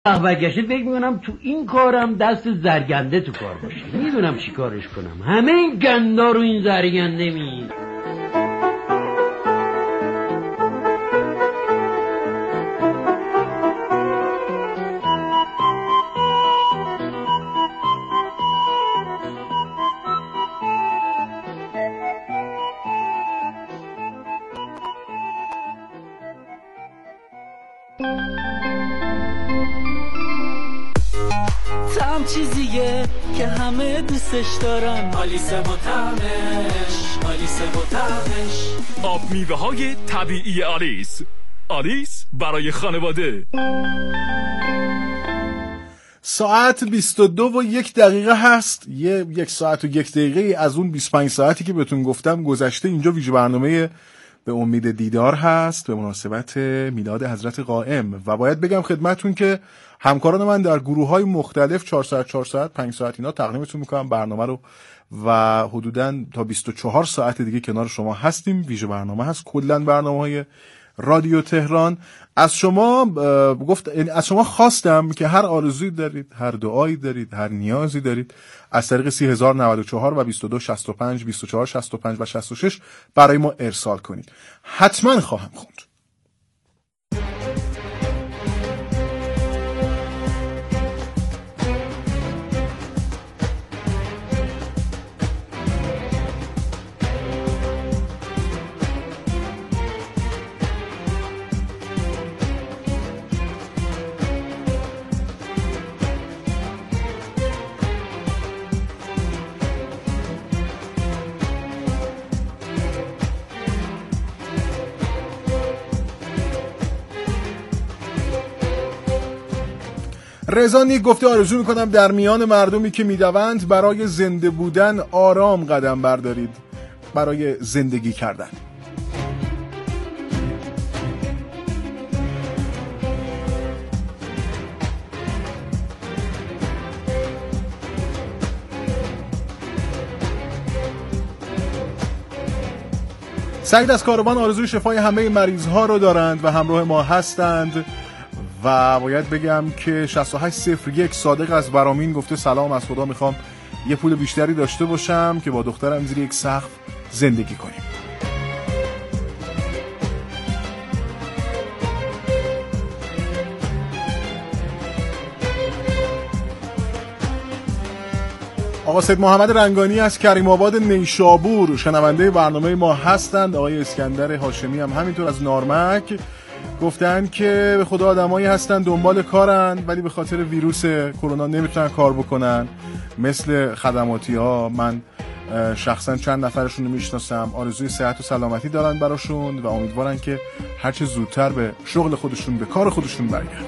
برگشته فکر میکنم تو این کارم دست زرگنده تو کار باشه. میدونم چی کارش کنم. همه این گندا رو این زرگنده میید. هم چیزیه که همه دوستش دارن. آلیس و طعمش، آلیس و طعمش. آب میوه های طبیعی آلیس. آلیس برای خانواده. ساعت 22:01 هست. یک ساعت و 1 دقیقه از اون 25 ساعتی که بهتون گفتم گذشته. اینجا ویژه برنامه به امید دیدار هست به مناسبت میلاد حضرت قائم و باید بگم خدمتون که همکاران من در گروه‌های مختلف 4 ساعت 4 ساعت 5 ساعت اینا تقدیمتون میکنم برنامه رو و حدوداً تا 24 ساعت دیگه کنار شما هستیم. ویژه برنامه هست کلاً برنامه‌های رادیو تهران. از شما خواستم که هر آرزویی دارید، هر دعایی دارید، هر نیازی دارید از طریق 3094 و 2265 2465 و 66 برای ما ارسال کنید. حتما خواهم خوند. رضا نیک گفته آرزو میکنم در میان مردمی که میدوند برای زنده بودن آرام قدم بردارید، برای زندگی کردن. سعید از کاروان آرزوی شفای همه مریض ها رو دارند و همراه ما هستند و باید بگم که 6801 صادق از برامین گفته سلام، از خدا میخوام یه پول بیشتری داشته باشم که با دخترم زیر یک سقف زندگی کنیم. آقا سید محمد رنگانی از کریم آباد نیشابور شنونده برنامه ما هستند. آقای اسکندر هاشمی هم همینطور از نارمک گفتن که به خدا آدمایی هستن دنبال کارن ولی به خاطر ویروس کرونا نمیتونن کار بکنن، مثل خدماتی ها. من شخصا چند نفرشون رو میشناسم، آرزوی صحت و سلامتی دارن براشون و امیدوارن که هرچه زودتر به شغل خودشون، به کار خودشون برگردن.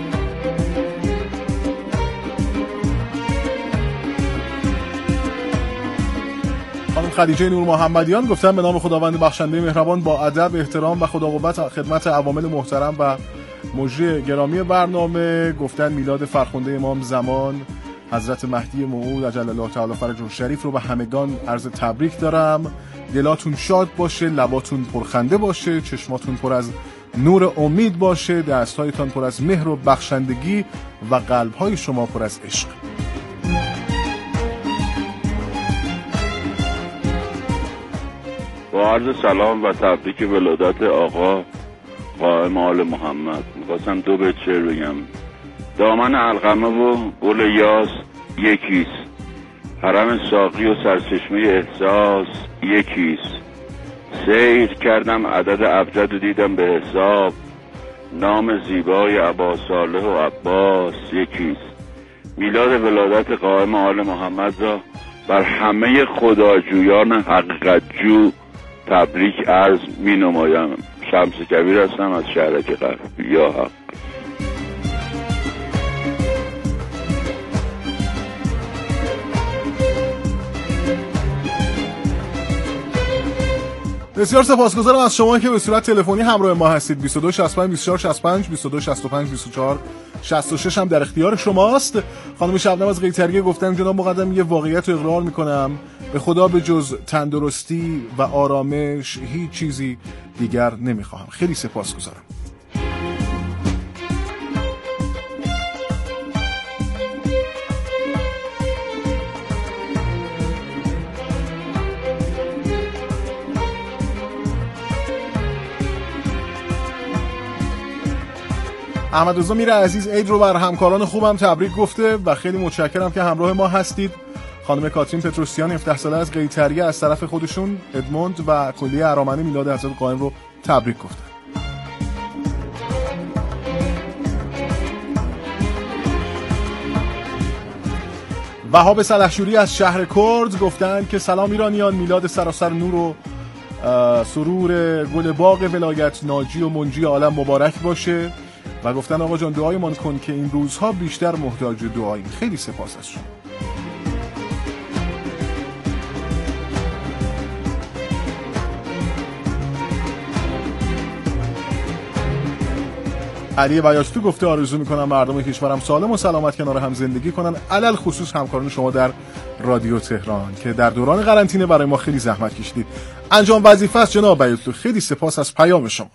خانم خدیجه نور محمدیان گفتن به نام خداوند بخشنده مهربان با ادب، احترام و خدا قوت خدمت عوامل محترم و مجری گرامی برنامه. گفتن میلاد فرخنده امام زمان حضرت مهدی موعود عجل الله تعالی فرجه شریف رو به همگان عرض تبریک دارم. دلاتون شاد باشه، لباتون پرخنده باشه، چشماتون پر از نور امید باشه، دستهایتان پر از مهر و بخشندگی و قلبهای شما پر از عشق. با عرض سلام و تبریک ولادت آقا قائم آل محمد میخواستم 2 بیت شعر بگم. دامن علقمه و گل یاس یکیست، حرم ساقی و سرچشمه احساس یکیست. سیر کردم عدد ابجد و دیدم به حساب، نام زیبای عبا صالح و عباس یکیست. میلاد ولادت قائم آل محمد را بر همه خداجویان حقیقت جو تبریک عرض می نمایم. شمس کبیر هستم از شهرک غرب. یا حق. بسیار سپاسگزارم از شما که به صورت تلفنی همراه ما هستید. 22 65 24 65 22 65 24 66 هم در اختیار شماست. خانم شبنم از قیطریه گفتن جناب مقدم یه واقعیت رو اقرار میکنم، به خدا به جز تندرستی و آرامش هیچ چیزی دیگر نمیخواهم. خیلی سپاسگزارم. احمد رضا میر عزیز عید رو بر همکاران خوبم تبریک گفته و خیلی متشکرم که همراه ما هستید. خانم کاترین پتروسیان 17 ساله از قیطریه از طرف خودشون ادموند و کلیه ارامنه میلاد حضرت قائم رو تبریک گفتن. وهاب سلحشوری از شهر کرد گفتن که سلام ایرانیان، میلاد سراسر نور و سرور گل باغ ولایت ناجی و منجی عالم مبارک باشه و گفتن آقا جان دعایمان کن که این روزها بیشتر محتاج دعاییم. خیلی سپاس از شما. علی بیاستو گفته آرزو میکنم مردم کشورم سالم و سلامت کنار هم زندگی کنن، علل خصوص همکاران شما در رادیو تهران که در دوران قرنطینه برای ما خیلی زحمت کشیدید. انجام وظیفه است جناب بیاستو. خیلی سپاس از پیام شما.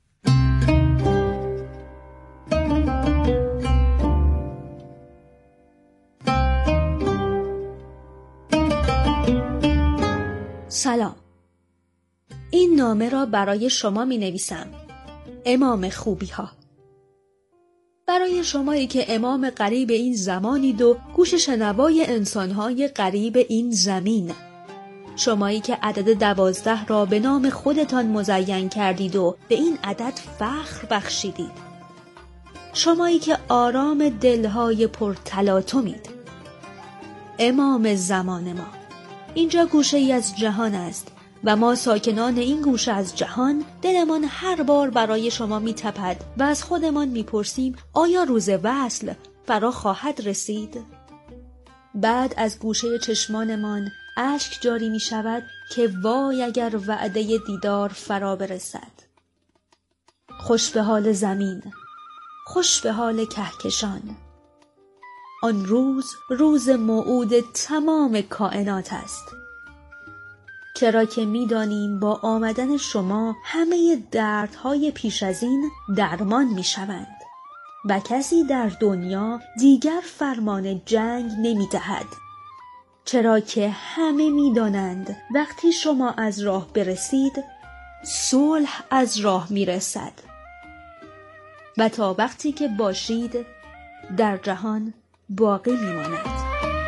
سلام. این نامه را برای شما می نویسم. امام خوبی ها. برای شمایی که امام قریب این زمانید و گوش شنوای انسانهای قریب این زمین. شمایی که عدد 12 را به نام خودتان مزین کردید و به این عدد فخر بخشیدید. شمایی که آرام دلهای پرتلاطمید. امام زمان ما. اینجا گوشه ای از جهان است و ما ساکنان این گوشه از جهان دلمان هر بار برای شما میتپد و از خودمان میپرسیم آیا روز وصل فرا خواهد رسید؟ بعد از گوشه چشمانمان اشک جاری میشود که وای اگر وعده دیدار فرا برسد. خوش به حال زمین، خوش به حال کهکشان. آن روز موعود تمام کائنات است. چرا که می‌دانیم با آمدن شما همه دردهای پیش از این درمان می‌شوند و کسی در دنیا دیگر فرمان جنگ نمی‌دهد. چرا که همه می‌دانند وقتی شما از راه برسید صلح از راه می‌رسد و تا وقتی که باشید در جهان باقی می‌ماند.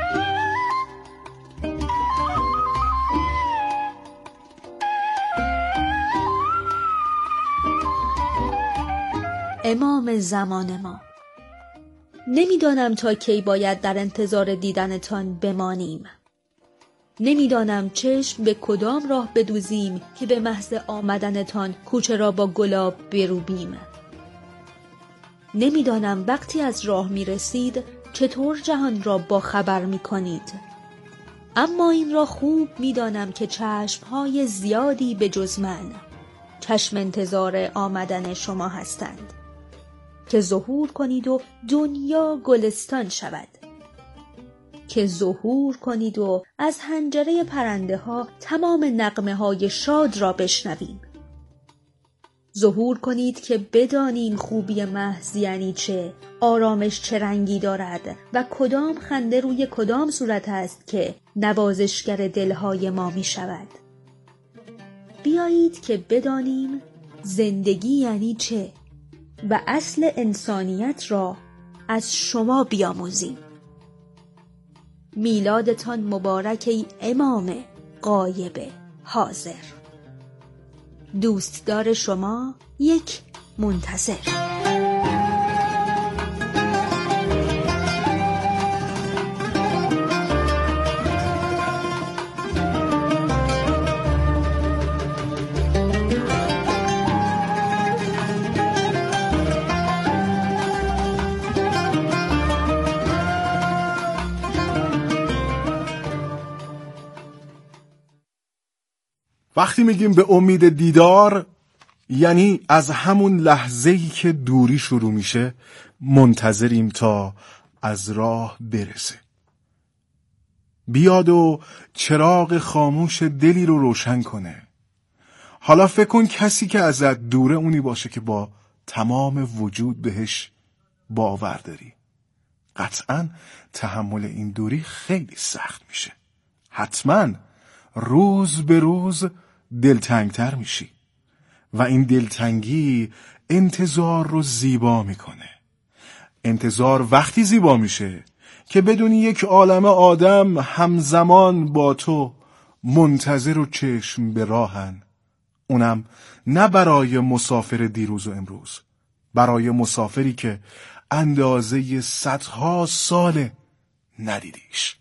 امام زمان ما. نمیدانم تا کی باید در انتظار دیدنتان بمانیم. نمیدانم چشم به کدام راه بدوزیم که به محض آمدنتان کوچه را با گلاب بروبیم. نمیدانم وقتی از راه میرسید چطور جهان را با خبر میکنید. اما این را خوب میدانم که چشمهای زیادی به جز من چشم انتظار آمدن شما هستند که ظهور کنید و دنیا گلستان شود، که ظهور کنید و از حنجره پرنده ها تمام نغمه های شاد را بشنویم. ظهور کنید که بدانیم خوبی محض یعنی چه، آرامش چه رنگی دارد و کدام خنده روی کدام صورت است که نوازشگر دلهای ما می شود. بیایید که بدانیم زندگی یعنی چه و اصل انسانیت را از شما بیاموزیم. میلادتان مبارک ای امام غایب حاضر. دوستدار شما، یک منتظر. وقتی میگیم به امید دیدار یعنی از همون لحظه‌ای که دوری شروع میشه منتظریم تا از راه برسه، بیاد و چراغ خاموش دلی رو روشن کنه. حالا فکر کن کسی که ازت دوره اونی باشه که با تمام وجود بهش باور داری. قطعاً تحمل این دوری خیلی سخت میشه. حتماً روز به روز دلتنگتر میشی و این دلتنگی انتظار رو زیبا میکنه. انتظار وقتی زیبا میشه که بدونی یک عالمه آدم همزمان با تو منتظر و چشم به راهن. اونم نه برای مسافر دیروز و امروز، برای مسافری که اندازه صدها سال ندیدیش.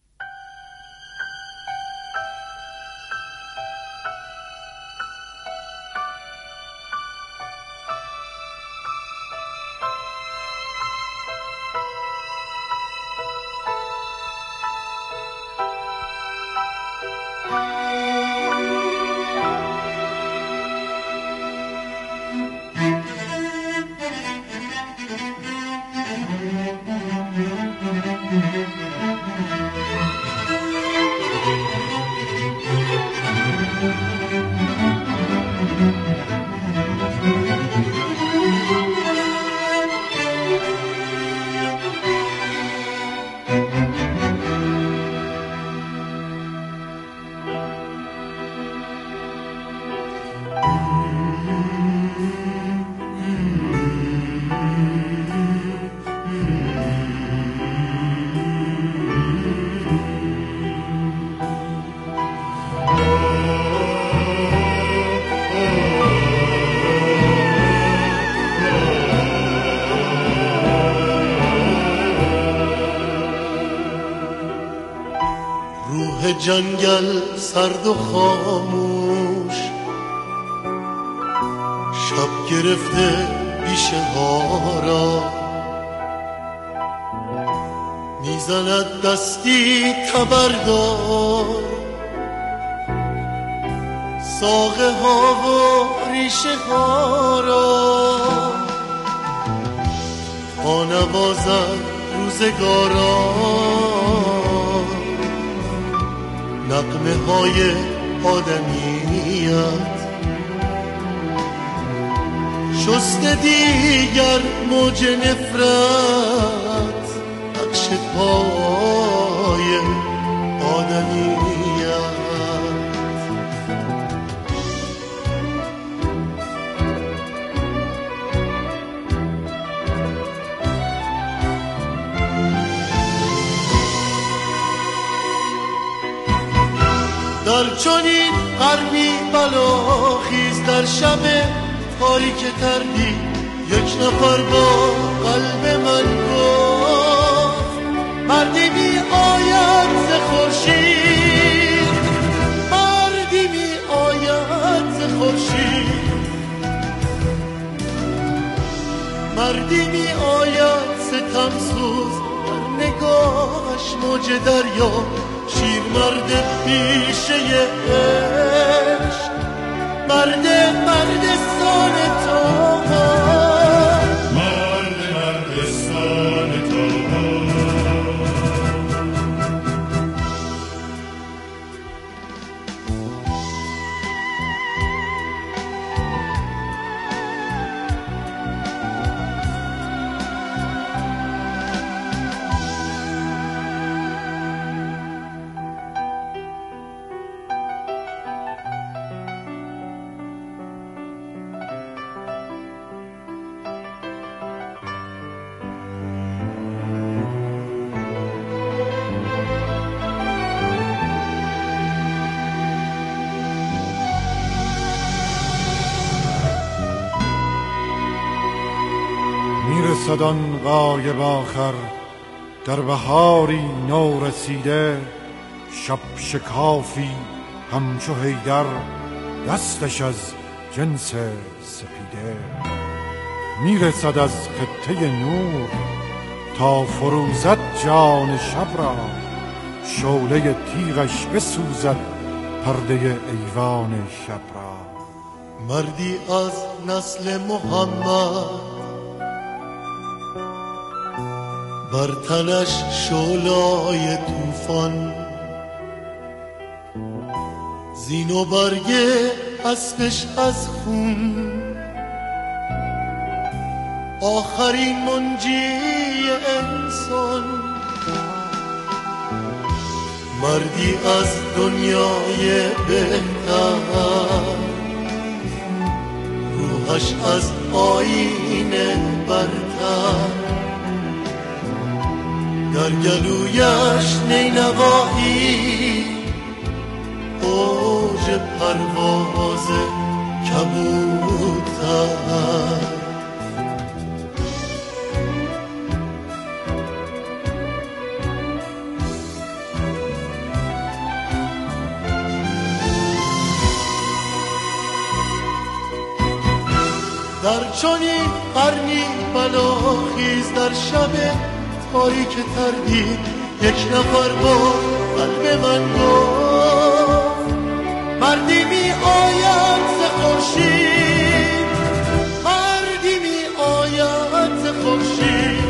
جنگل سرد و خاموش، شب گرفته بیشه ها را، میزند دستی تبردار ساقه ها و ریشه ها را، پا نوازد روزگاران نغمه های آدمیت، شست دیگر موج نفرت نقش پای آدمیت. در چنین غربی بلاخیز در شب تاریک تردی، یک نفر با قلب من گفت مردی می آید ز خورشید، مردی می آید ز خورشید، مردی می آید ستم سوز در نگاهش موج دریا، شیر مرد پیشه عشق، مردستان تو، مردستان تو. میرسد آن غایب آخر در بهاری نو رسیده، شب شکافی همچو حیدر دستش از جنس سپیده. میرسد از خطه نور تا فروزد جان شب را، شعله تیغش بسوزد پرده ایوان شب را. مردی از نسل محمد بر تنش شعله‌های طوفان، زین و برگ اسبش از خون، آخرین منجی انسان. مردی از دنیای بهتر، روحش از آیین برتر، در گلویش نینوایی اوج پرواز کبوتر. در چنین قرنی بلاخیز در شب تاریک تردید یک نفر با قلب من گفت مردی می آید ز خورشید، مردی می آید ز خورشید،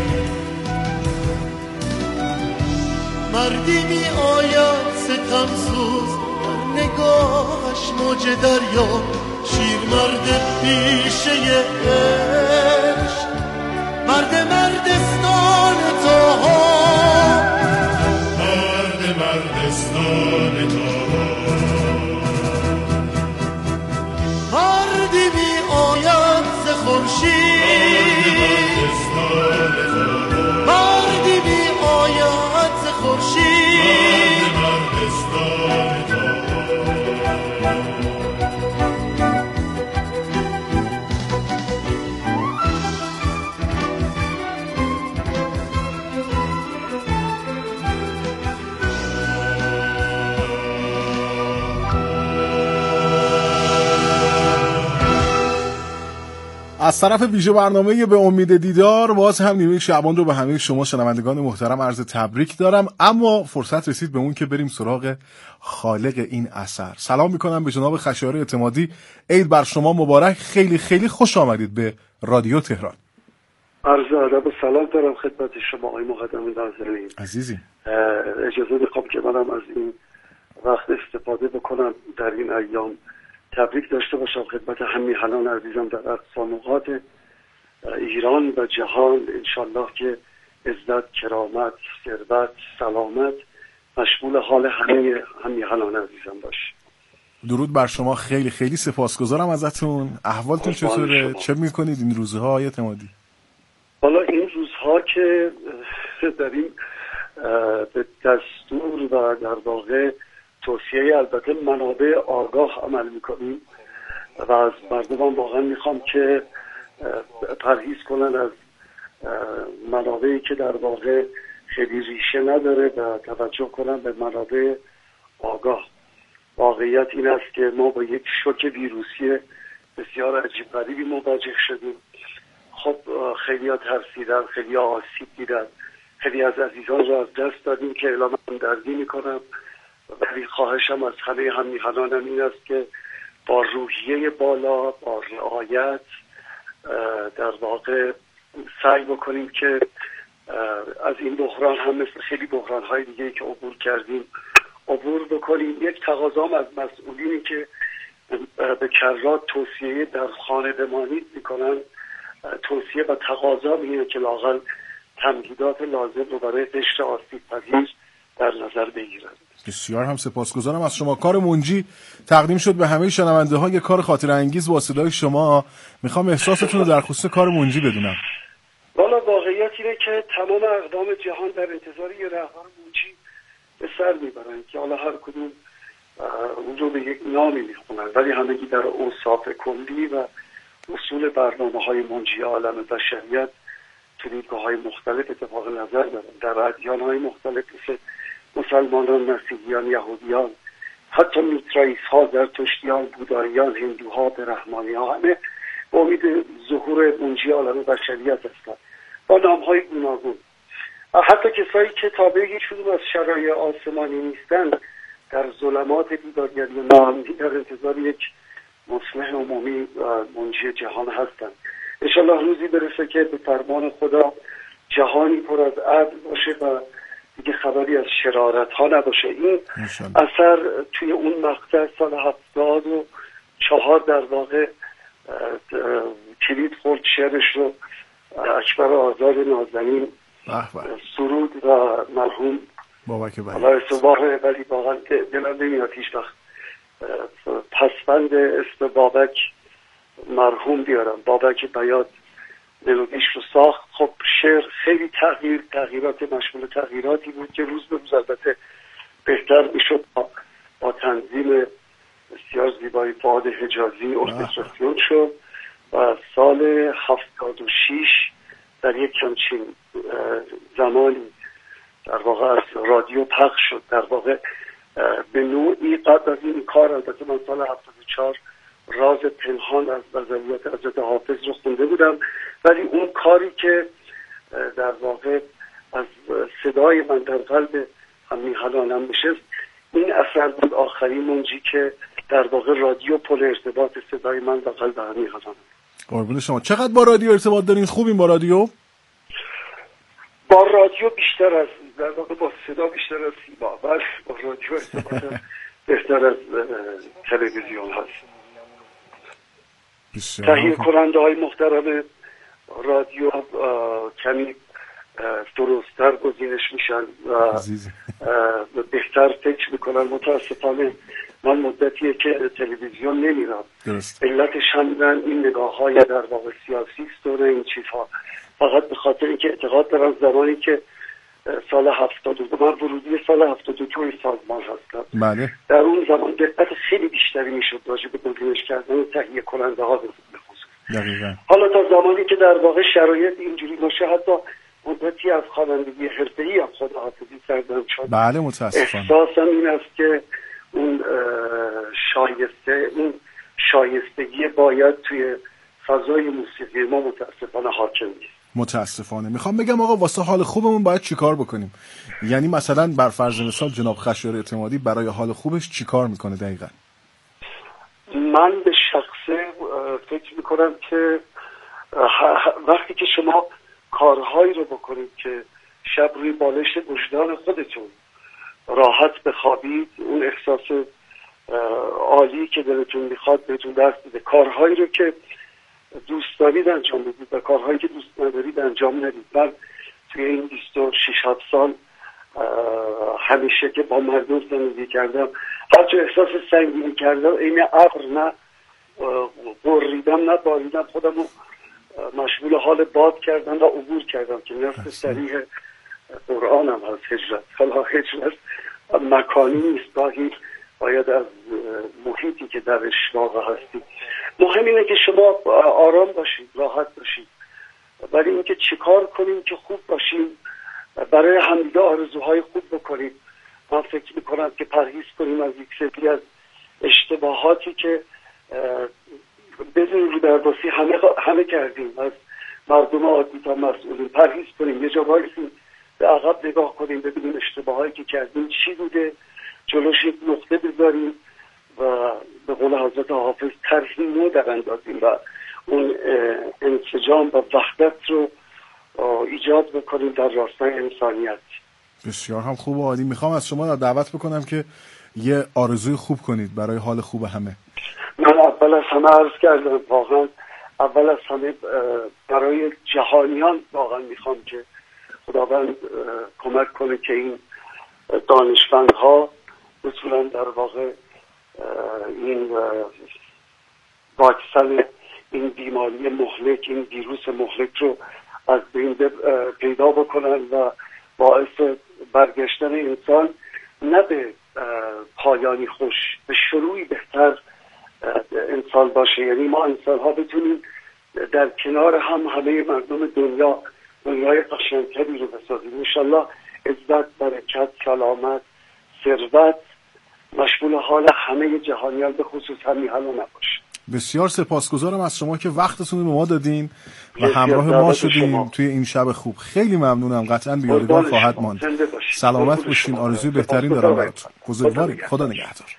مردی می آید ستمسوز در نگاهش موج دریا، شیر مرد پیشه عشق، مرد مردستان تاها، مرد مردستان تاها، مردی می آید ز خورشید، مردی می آید ز خورشید، مرد مردستان تاها. از طرف ویژه برنامه به امید دیدار باز هم نیمه شعبان رو به همه شما شنوندگان محترم عرض تبریک دارم، اما فرصت رسید به اون که بریم سراغ خالق این اثر. سلام میکنم به جناب خشایار اعتمادی. عید بر شما مبارک. خیلی خیلی خوش آمدید به رادیو تهران. عرض ادب و سلام دارم خدمت شما آقای مقدم ناظرین عزیزی. اجازه میخوام که منم از این وقت استفاده بکنم در این ایام تبریک داشته باشم خدمت همه میهنان عزیزم در اقصا نقاط ایران و جهان. انشالله که عزت، کرامت، ثروت، سلامت مشمول حال همه میهنان عزیزم باشه. درود بر شما. خیلی خیلی سپاسگزارم ازتون. احوالتون چطوره؟ چه میکنید این روزها آقای اعتمادی؟ حالا این روزها که داریم به دستور و در واقع توصیه البته منابع آگاه عمل میکنیم و از مردمان واقعا میخوام که پرهیز کنن از منابعی که در واقع خیلی ریشه نداره و توجه کنن به منابع آگاه. واقعیت این است که ما با یک شوک ویروسی بسیار عجیب غریبی مواجه شدیم. خب خیلی ها ترسیدن، خیلی ها آسیب دیدن، خیلی از عزیزان را از دست دادیم که اعلام همدردی میکنم، ولی خواهشم از همه هممیهنانم این است که با روحیه بالا، با رعایت در واقع سعی بکنیم که از این بحران هم مثل خیلی بحران‌های دیگه‌ای که عبور کردیم عبور بکنیم. یک تقاضام از مسئولینی که به کرات توصیه در خانه‌دمانی میکنن، توصیه و تقاضا اینه که لااقل تمهیدات لازم رو برای قشر آسیب‌پذیر در نظر بگیرن. بسیار هم سپاسگزارم از شما. کار منجی تقدیم شد به همه شنونده ها. یه کار خاطر انگیز با صدای شما. میخوام احساستون رو در خصوص کار منجی بدونم. والا واقعیت اینه که تمام اقوام جهان در انتظار یه رهبر منجی به سر میبرن که حالا هر کدوم اون رو به یک نامی میخونن، ولی همگی در اوصاف کلی و اصول برنامه‌های منجی عالم بشریت تو دیدگاه‌های مختلف اتفاق نظر دارن. در ادیان‌های مختلف مثل مسلمانان، مسیحیان، یهودیان، حتی میترائیس‌ها، زرتشتیان، بوداییان، هندوها، برهمانی‌ها، همه با امید ظهور منجی عالم بشریت هستند با نام‌های گوناگون. حتی کسایی که تابع هیچ کدوم از شرایع آسمانی نیستند در ظلمات بیدارگری و ناامیدی در انتظار یک مصلح عمومی منجی جهان هستند. انشالله روزی برسه که به فرمان خدا جهانی پر از عدل باشه و دیگه خبری از شرارت ها نباشه. این اثر توی اون مقطع سال 74 در واقع کلید خورد. شعرش رو اکبر آزاد نازنین سرود و مرحوم الله استبابک، ولی واقعا دلم نمیاد هیچ وقت پسفند اسم بابک مرحوم بیارم. بابک بیاد ملودیش رو ساخت. خب شعر خیلی تغییرات مشمول تغییراتی بود که روز به روز البته بهتر میشد. با تنظیم بسیار زیبای فؤاد حجازی ارکستراسیون شد و سال 76 در یک همچین زمانی در واقع از رادیو پخش شد. در واقع به نوعی قبل از این کار، البته من سال 74 راز پنهان از غزلیات حضرت حافظ رو خونده بودم، ولی اون کاری که در واقع از صدای من در قلب همیهنانم نشست، این اثر بود، آخرین منجی که در واقع رادیو پل ارتباط صدای من با قلب همیهنانم. قربون شما. چقدر با رادیو ارتباط دارین؟ خوبین با رادیو؟ با رادیو بیشتر از در واقع با صدا بیشتر از سیما، بس با رادیو ارتباط بهتر از تلویزیون هست. تهیه کننده های محترم رادیو کمی درست‌تر گزینش میشن و بهتر فکر میکنن. متاسفانه من مدتیه که تلویزیون نمیرم. علتش هم این نگاه های در واقع سیاسی است و این چیزها، فقط به خاطر اینکه اعتقاد دارم زمانی که سال 72 من ورودی سال 72 سازمان هستم، بله، در اون زمان دقت خیلی بیشتری میشد راجع به گزینش کردن تهیه کننده ها به خصوص. حالا تا زمانی که در واقع شرایط اینجوری باشه، حتی مدتی از خوانندگی حرفه‌ای هم خداحافظی کردم، چون بله متاسفانه احساسم این است که اون شایستگی باید توی فضای موسیقی ما متاسفانه حاکم نیست. متاسفانه. میخوام بگم آقا واسه حال خوبمون باید چیکار بکنیم؟ یعنی مثلا بر فرض مثال جناب خشایار اعتمادی برای حال خوبش چیکار میکنه دقیقاً؟ من به شخصه فکر میکنم که وقتی که شما کارهایی رو بکنید که شب روی بالش وجدان خودتون راحت بخوابید، اون احساس عالی که دلتون میخواد بهتون دست بده، کارهایی رو که دوست دارید انجام بدید و کارهایی که دوست ندارید انجام ندید. من توی این 26 سال همیشه که با مردم زندگی کردم، هرچه احساس سنگینی کردم، این ابر نه بریدم نه باریدم، خودم رو مشغول حال باد کردم و عبور کردم که نصف صریح قرآنم از هجرت. حالا هجرت مکانی نیست، گاهی باید از محیطی که درش واقع هستید. مهم اینه که شما آرام باشید، راحت باشید، ولی اینکه چیکار کنیم که خوب باشیم، برای همدیگه آرزوهای خوب بکنیم. من فکر میکنم که پرهیز کنیم از یک سری از اشتباهاتی که بدون رو درباسی همه کردیم، از مردم عادی تا مسئولین. پرهیز کنیم، یه جا وایسیم، به عقب نگاه کنیم، ببینیم اشتباهایی که کردیم چی بوده، جلوش یک نقطه بذاریم و به قول حضرت حافظ طرحی نو در اندازیم و اون انسجام و وحدت رو ایجاد بکنیم در راستای انسانیت. بسیار هم خوب و عالی. میخوام از شما دعوت بکنم که یه آرزوی خوب کنید برای حال خوب همه. من اول از همه عرض کردم، واقعا اول از همه برای جهانیان واقعا میخوام که خداوند کمک کنه که این دانشمندها بتونن در واقع این واکسن این بیماری مهلک، این ویروس مهلک رو از بین پیدا بکنن و باعث برگشتن انسان نه به پایانی خوش، به شروعی بهتر انسان باشه. یعنی ما انسان ها بتونیم در کنار هم همه مردم دنیای قشنگتری رو بسازیم. انشالله عزت، برکت، سلامت، ثروت مشمول حال همه جهانیان به خصوص همیهنان نباشه. بسیار سپاسگزارم از شما که وقتتون رو به ما دادین و همراه ما شدین توی این شب خوب. خیلی ممنونم، قطعاً به یادگار خواهد ماند. سلامت باشین، آرزوی بهترین دارم براتون. بزرگوارید، خدا نگهدار.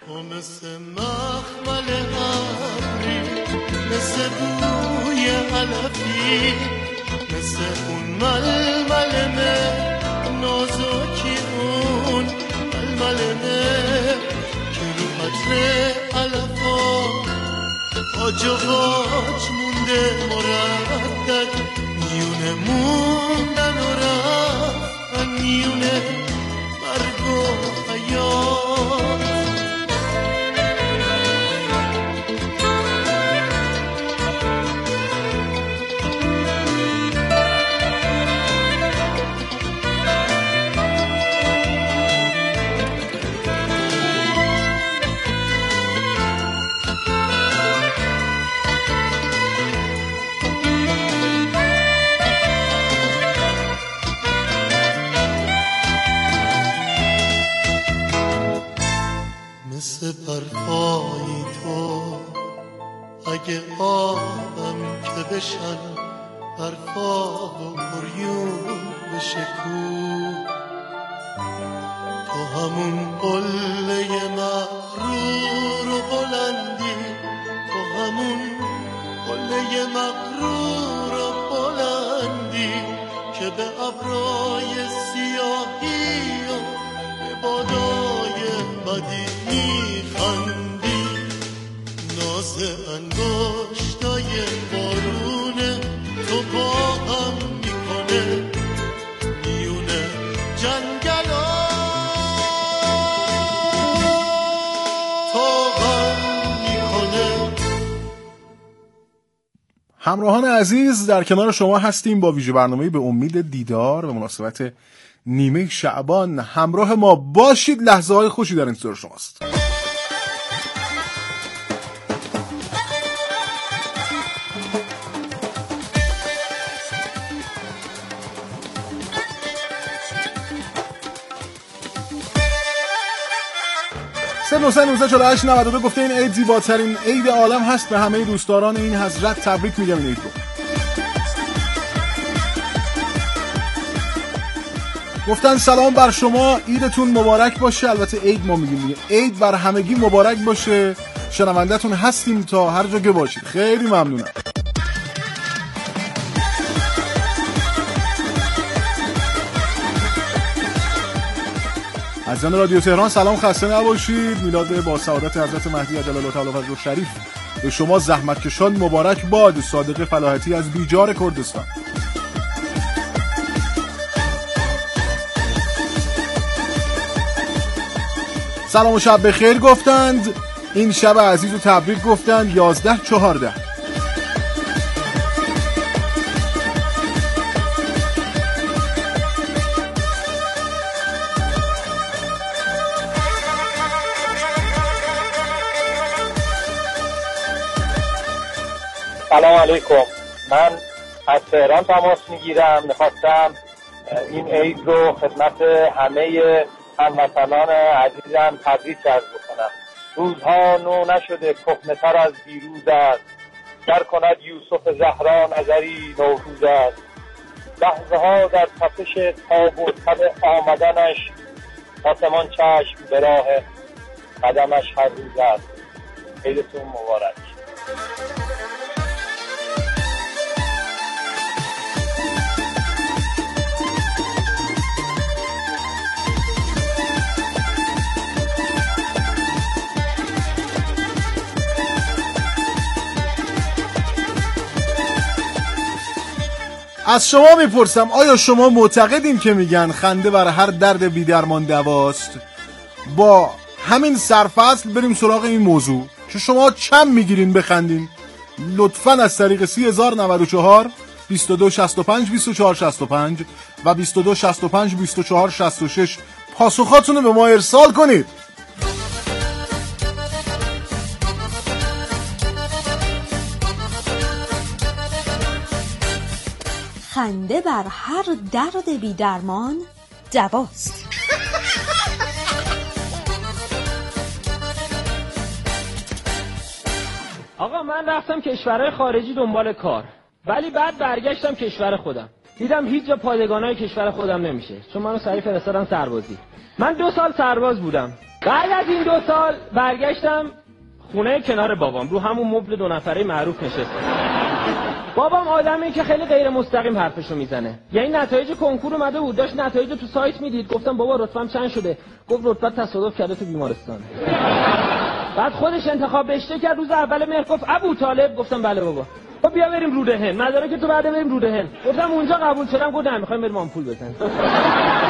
مثل بوی علفی، مثل اون ململمه نازکی، اون ململمه که رو عطر علفا آج و باج مونده مردد، میونه موندن و رفتن، میونه مرگ و حیات. حرفای تو اگه آبم که بشن حرفا و قریون بشکو تو همون قله مغرور و بلندی تو همون قله مغرور و بلندی که به ابرای سیاهی و به بادای بدی میخندی ناز انگشتای بارونه تو با هم میکنه میونه جنگلا تا غم میکنه. همراهان عزیز، در کنار شما هستیم با ویژه برنامه‌ای به امید دیدار به مناسبت نیمه شعبان. همراه ما باشید، لحظه های خوشی در انتظار شماست. (394892) گفته این عید زیباترین عید عالم هست. به همه دوستداران این حضرت تبریک میگم این عید رو. گفتن سلام بر شما، عیدتون مبارک باشه. البته عید ما میگیم، عید بر همگی مبارک باشه. شنونده‌تون هستیم تا هر جا که باشید. خیلی ممنونم. عزیزان رادیو تهران سلام، خسته نباشید. میلاد با سعادت حضرت مهدی عجل الله تعالی فرجه شریف به شما زحمتکشان مبارک باد. صادق فلاحتی از بیجار کردستان. سلام و شب بخیر گفتند. این شب عزیز و تبریک گفتند. 11/14. سلام علیکم. من از تهران تماس میگیرم. میخواستم این عید رو خدمت همه هموطنان عزیزم تبریک عرض بکنم. روزها نو نشده کهنه‌تر از دیروز است، گر کند یوسف زهرا نظری نوروز است. لحظه ها در تپش تاب و تب آمدنش، آسمان چشم به راه قدمش هر روز است. عیدتون مبارک. از شما میپرسم، آیا شما معتقدین که میگن خنده بر هر درد بی‌درمان دواست؟ با همین سرفصل بریم سراغ این موضوع که شما چند میگیرین بخندین. لطفاً از طریق 3094 2265 2465 و 2265 2466 پاسخاتون رو به ما ارسال کنید. خنده بر هر درد بی درمان دواست. آقا من رفتم کشورهای خارجی دنبال کار، ولی بعد برگشتم کشور خودم، دیدم هیچ جا پادگانای کشور خودم نمیشه، چون منو سریع فرستادن سربازی. من 2 سال سرباز بودم. بعد از این 2 سال برگشتم خونه کنار بابام، رو همون مبل 2 نفره معروف نشستم. بابام آدمی که خیلی غیر مستقیم حرفشو میزنه. یعنی نتایج کنکور اومده بود، داشت نتایج تو سایت میدید. گفتم بابا رتبه‌ام چند شده؟ گفت رتبه تصادف کرده تو بیمارستان. بعد خودش انتخاب رشته کرد. روز اول مهر گفت ابو طالب. گفتم بله بابا. خب بیا بریم رودهن. مدارک تو بعد بریم رودهن. گفتم اونجا قبول شدم. گفت نه میخوایم بریم آمپول بزنیم.